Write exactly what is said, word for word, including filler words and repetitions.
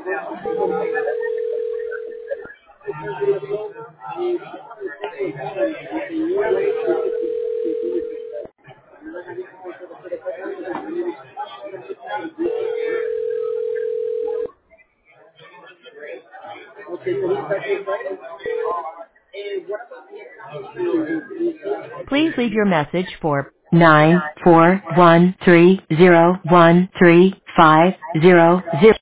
Please leave your message for nine four one three zero one three five zero zero.